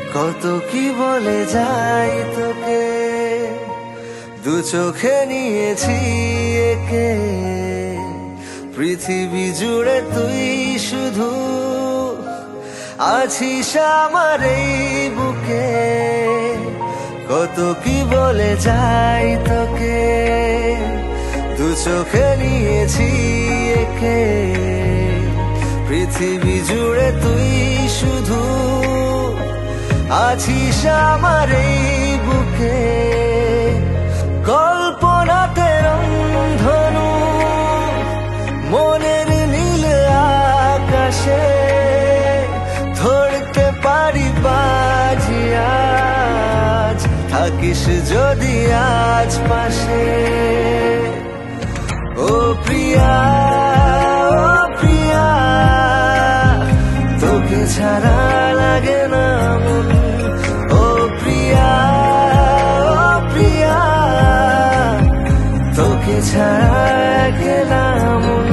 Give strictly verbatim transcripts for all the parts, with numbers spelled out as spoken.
কত কি বলে যাই তোকে, দু চোখে নিয়েছি একে। পৃথিবী জুড়ে তুই শুধু আছিস আমার এই বুকে। কত কি বলে যাই তোকে, দু চোখে নিয়েছি একে। পৃথিবী জুড়ে তুই শুধু আছিস আমার এই বুকে। কল্পনাতে রংধনু মনের নীল আকাশে, ধরতে পারি বাজি আজ, থাকিস যদি আজ পাশে। ও প্রিয়া, ও প্রিয়া, তোকে ছাড়া লাগে না মন। ও প্রিয়া, ও প্রিয়া, তোকে ছাড়া গেলাম মন।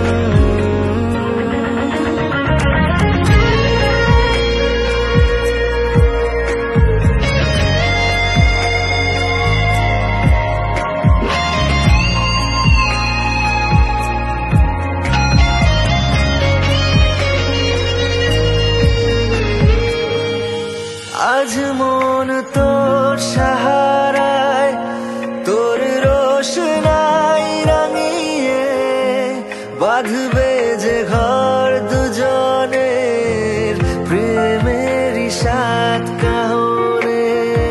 আজ মন তোর সাহারায়, তোর রোশনাই রাঙিয়ে, বাঁধবে যে ঘর দুজনের প্রেমেরই সাত কাহনে।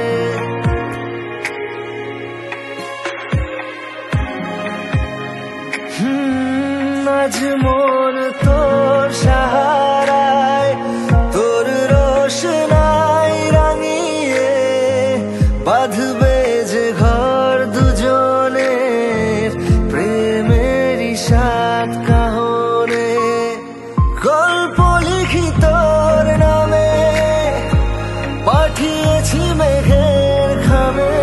হুম আজ মন তোর সাহারায়, তোর রোশনাই রাঙিয়ে, বাঁধবে যে ঘর দুজনের প্রেমেরই সাত কাহনে। গল্প লিখি তোর নামে, পাঠিয়েছি মেঘের খামে।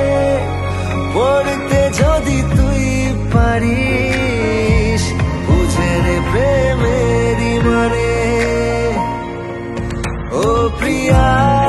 পড়তে যদি তুই পারিস, বুঝে রে প্রেমেরই মানে। ও প্রিয়া।